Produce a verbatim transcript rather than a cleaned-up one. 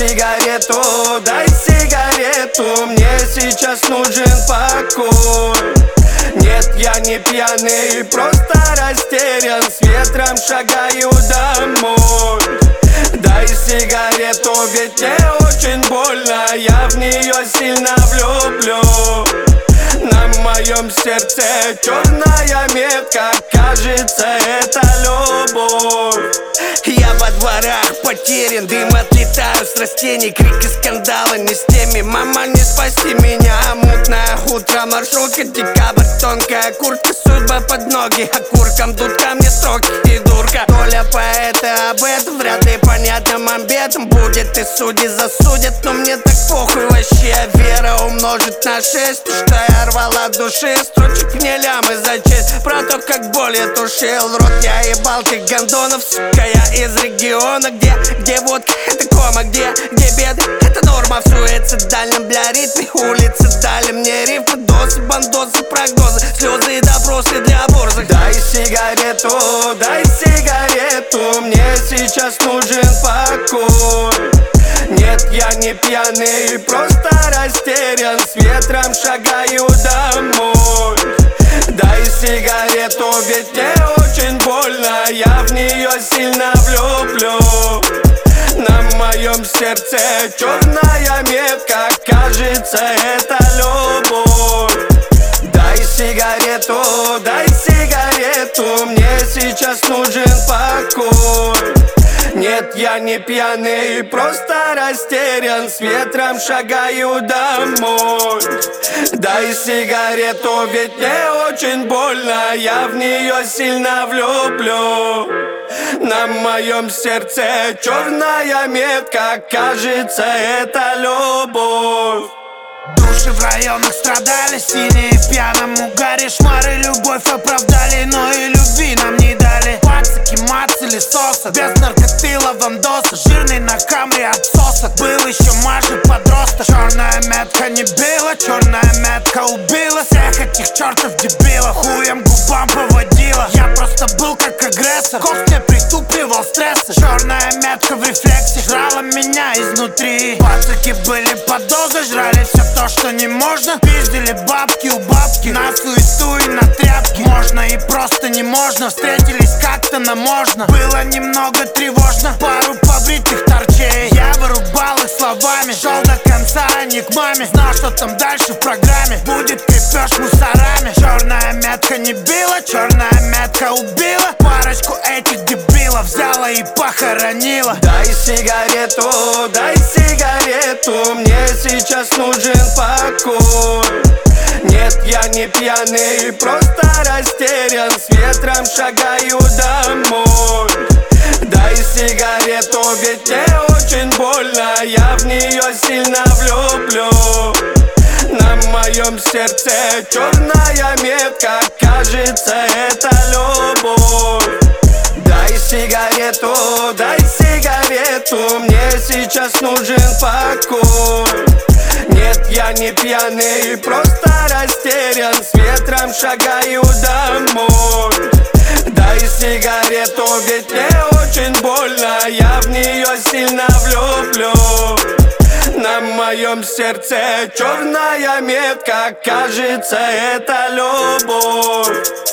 сигарету, дай сигарету, мне сейчас нужен покой. Нет, я не пьяный, просто растерян, с ветром шагаю домой. Дай сигарету, ведь мне очень больно, я в нее сильно влюблю. На моем сердце черная метка, кажется, это любовь. Я во дворах потерян, дым отлетаю с растений, крики, скандалы не с теми. Мама, не спаси меня, мутное утро, маршрутка, декабрь, тонкая куртка, судьба под ноги, окурком тут ко мне строки и дурка. Доля поэта об этом вряд ли понятным обетом будет, и судьи засудят, но мне так похуй вообще. Вера умножит на шесть, что я рвала от души, строчек мне лямы за честь. Про то, как боль я тушил, в рот я ебал ты гондонов, сука, я из региона, где, где водка, это кома, где, где беды, это норма. В суицидальном, бля, ритме улицы дали мне рифмы, досы, бандосы, прогнозы, слезы и допросы для борзых. Дай сигарету, дай сигарету, мне сейчас нужен покой. Нет, я не пьяный, просто растерян, с ветром шагаю домой. Дай сигарету, ведь мне очень больно, я в нее сильно влюблю. На моем сердце черная метка, кажется, это любовь. Дай сигарету, дай сигарету, мне сейчас нужен покой. Нет, я не пьяный, просто растерян, с ветром шагаю домой. Дай сигарету, ведь мне очень больно, я в нее сильно влюблю. На моем сердце черная метка, кажется, это любовь. Души в районах страдали, синие в пьяном угаре, шмары любовь оправдали, но и любви нам не дали. Пацаки, мацали соса, без наркоты лавандоса, жирный на камре отсоса. Был еще Маша подросток, черная метка не била, черная метка убила всех этих чертов дебилов, хуем губам поводила. Я просто был как агрессор, кофт мне притупливал стрессы. Черная метка в рефлексе жрала меня изнутри. Пацаки были под дозой, жрали все то, что не можно. Пиздили бабки у бабки на суету и на тряпки. Можно и просто не можно, встретились как-то на можно. Было немного тревожно, пару побритых торчей. Я вырубал их словами, шел до конца, а не к маме. Знал, что там дальше в программе будет крепеж мусорами. Черная метка не била, черная метка убила парочку этих дебилов, взяла и похоронила. Дай сигарету, дай сигарету, мне сейчас нужен покой. Нет, я не пьяный, просто растерян, с ветром шагаю домой. Дай сигарету, ведь мне очень больно, я в нее сильно влюблю. На моем сердце черная метка, кажется, это любовь. Дай сигарету, дай сигарету, мне сейчас нужен покой. Нет, я не пьяный, просто растерян, с ветром шагаю домой. Дай сигарету, ведь мне очень больно, я в нее сильно влюблю. На моем сердце черная метка, кажется, это любовь.